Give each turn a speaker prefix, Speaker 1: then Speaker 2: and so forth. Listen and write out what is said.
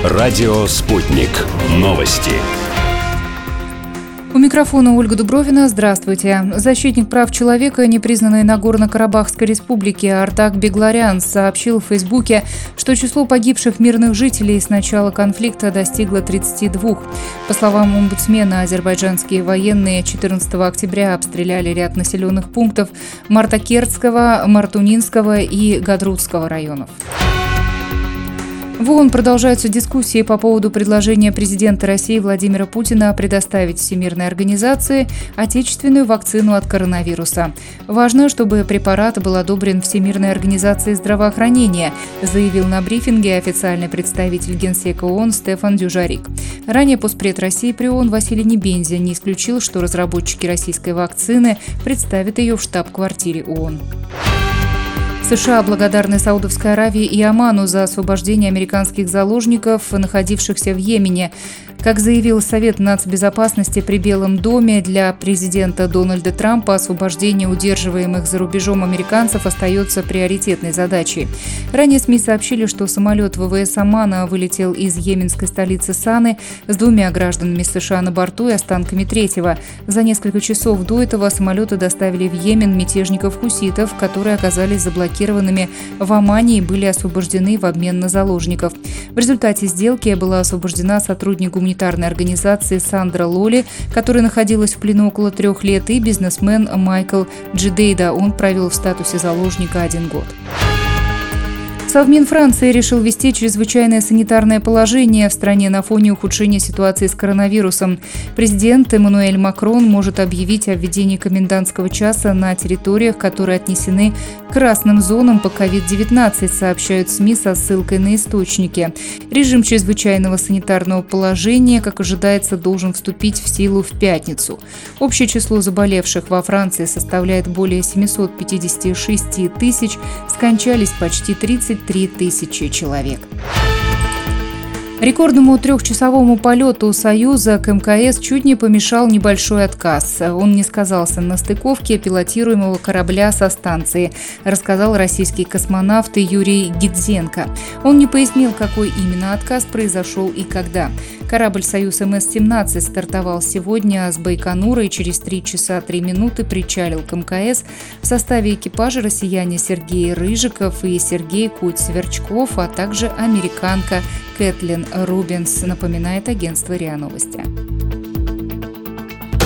Speaker 1: Радио «Спутник». Новости.
Speaker 2: У микрофона Ольга Дубровина. Здравствуйте. Защитник прав человека, непризнанной Нагорно-Карабахской республики Артак Бегларян, сообщил в Фейсбуке, что число погибших мирных жителей с начала конфликта достигло 32. По словам омбудсмена, азербайджанские военные 14 октября обстреляли ряд населенных пунктов Мартакертского, Мартунинского и Гадрутского районов. В ООН продолжаются дискуссии по поводу предложения президента России Владимира Путина предоставить Всемирной организации отечественную вакцину от коронавируса. Важно, чтобы препарат был одобрен Всемирной организацией здравоохранения, заявил на брифинге официальный представитель Генсека ООН Стефан Дюжарик. Ранее постпред России при ООН Василий Небензя не исключил, что разработчики российской вакцины представят ее в штаб-квартире ООН. США благодарны Саудовской Аравии и Оману за освобождение американских заложников, находившихся в Йемене. Как заявил Совет нацбезопасности при Белом доме, для президента Дональда Трампа освобождение удерживаемых за рубежом американцев остается приоритетной задачей. Ранее СМИ сообщили, что самолет ВВС Омана вылетел из йеменской столицы Саны с 2 гражданами США на борту и останками третьего. За несколько часов до этого самолеты доставили в Йемен мятежников-хуситов, которые оказались заблокированными в Омане и были освобождены в обмен на заложников. В результате сделки была освобождена сотрудник гуманитарной организации Сандра Лоли, которая находилась в плену около 3 лет, и бизнесмен Майкл Джидейда. Он провел в статусе заложника 1 год. Совмин Франции решил ввести чрезвычайное санитарное положение в стране на фоне ухудшения ситуации с коронавирусом. Президент Эммануэль Макрон может объявить о введении комендантского часа на территориях, которые отнесены к красным зонам по COVID-19, сообщают СМИ со ссылкой на источники. Режим чрезвычайного санитарного положения, как ожидается, должен вступить в силу в пятницу. Общее число заболевших во Франции составляет более 756 тысяч, скончались почти 33 тысячи человек. Рекордному 3-часовому полету «Союза» к МКС чуть не помешал небольшой отказ. Он не сказался на стыковке пилотируемого корабля со станции, рассказал российский космонавт Юрий Гидзенко. Он не пояснил, какой именно отказ произошел и когда. Корабль «Союз МС-17» стартовал сегодня с Байконура и через 3 часа 3 минуты причалил к МКС. В составе экипажа россияне Сергей Рыжиков и Сергей Куть-Сверчков, а также американка Кэтлин Рубинс, напоминает агентство РИА Новости.